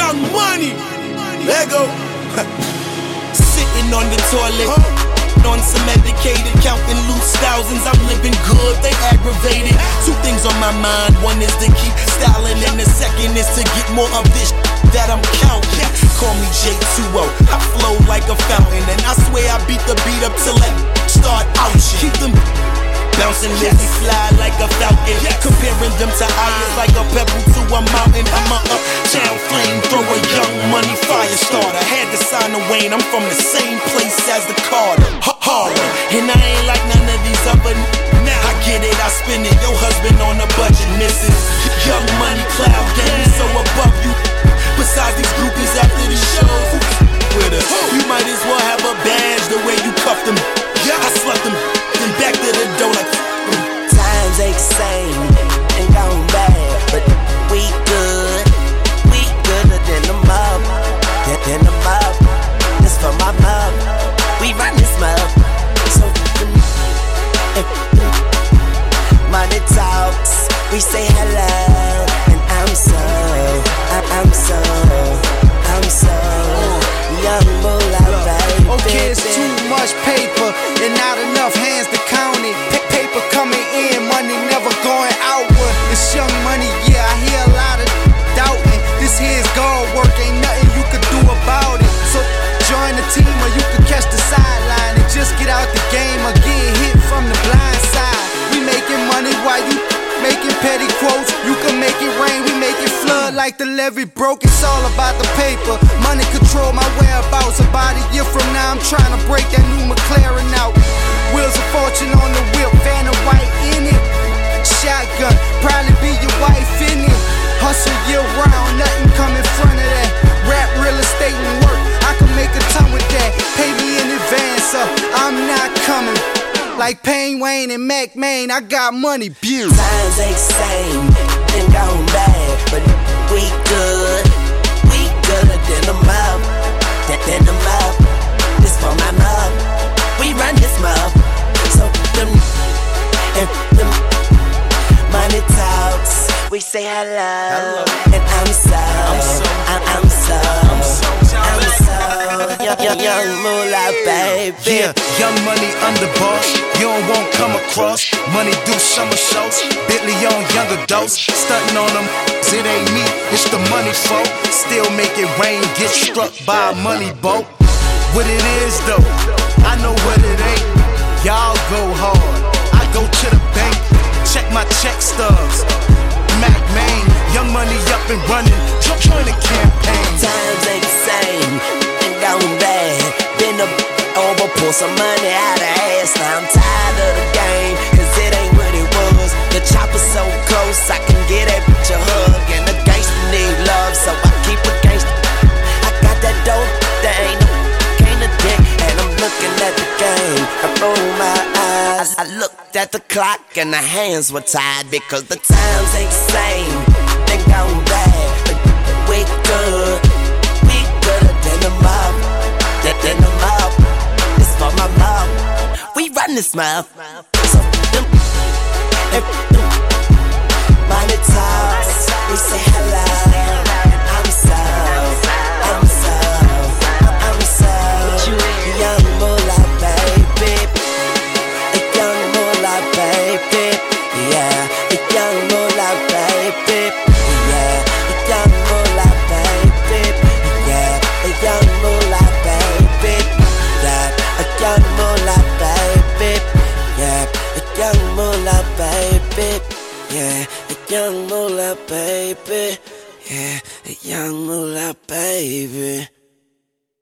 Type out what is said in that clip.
Young Money. Lego. Sitting on the toilet, on some medicated, counting loose thousands. I'm living good, they aggravated. Two things on my mind, one is to keep styling, and the second is to get more of this that I'm counting. Call me J2O, I flow like a fountain, and I swear I beat the beat up till that start out. Keep them bouncing, let me fly like a falcon. Comparing them to iron like a pebble to a mountain. I'm a uptown flamethrower, Young Money fire starter. Had to sign the Wayne, I'm from the same place as the Carter. Harlem, and I ain't like none of these other. I get it, I spend it. Your husband on a budget, missus. Young Money, cloud game, so above you. Besides these groupies after these shows with us, you might as well have a badge the way you cuffed them. I slept them, then back to the door like times ain't the same and gone bad, but we good. We gooder than the mob, than the mob. This for my mob. We run this mob. So money talks. We say hello, and I'm so young moolah, baby. Okay, it's too much paper and not enough hands to count it. Paper coming in, money never going outward. It's Young Money, yeah, I hear a lot of doubting. This here's God work, ain't nothing you could do about it. So join the team or you can catch the sideline and just get out the game or get hit from the blind side. We making money while you making petty quotes. You can make it rain, we make it flood like the levee broke. It's all about the paper. Money control my whereabouts. About a year from now I'm trying to break that new McLaren out. Wheels of fortune on the whip, Vanna White in it. Shotgun, probably be your wife in it. Hustle year round, nothing come in front of that. Rap, real estate and work, I can make a ton with that. Pay me in advance, I'm not coming. Like Payne, Wayne, and Mac Main, I got money, beauty. Times ain't the same and gone bad, but we good. We gooder than the mob, than the mob. This for my mob. We run this mob. So them money talks. We say hello, and I'm so young moolah, baby. Yeah, Young Money underboss. You don't want come across. Money do summer shows. Bentley on young adults. Stunting on them, it ain't me, it's the money folk. Still make it rain, get struck by a money boat. What it is though, I know what it ain't. Y'all go hard, I go to the bank. Check my check stubs. Mac Main, Young Money up and running. Join the campaign. Times ain't the same and gone bad. Been over, pull some money out of ass. Now I'm tired of the game, cause it ain't what it was. The chopper's so close, I can get that bitch a hug. And the gangster need love, so I keep a gangster. I got that dope, that ain't no gain a dick. And I'm looking at the game, I roll my eyes. I looked at the clock and the hands were tied, because the times ain't the same, they gone bad. But we good, we gooder than the mob, than the mob. This for my mob, we run this mob. So them money talks, we say hello. I'm so young moolah, baby. A young moolah, baby. Yeah, a young moolah, baby. Yeah, a young moolah, baby. Yeah, a young moolah, baby. Yeah, a young moolah, baby. Yeah, a young moolah, baby. Yeah, a young moolah, baby. Yeah, a young moolah, baby.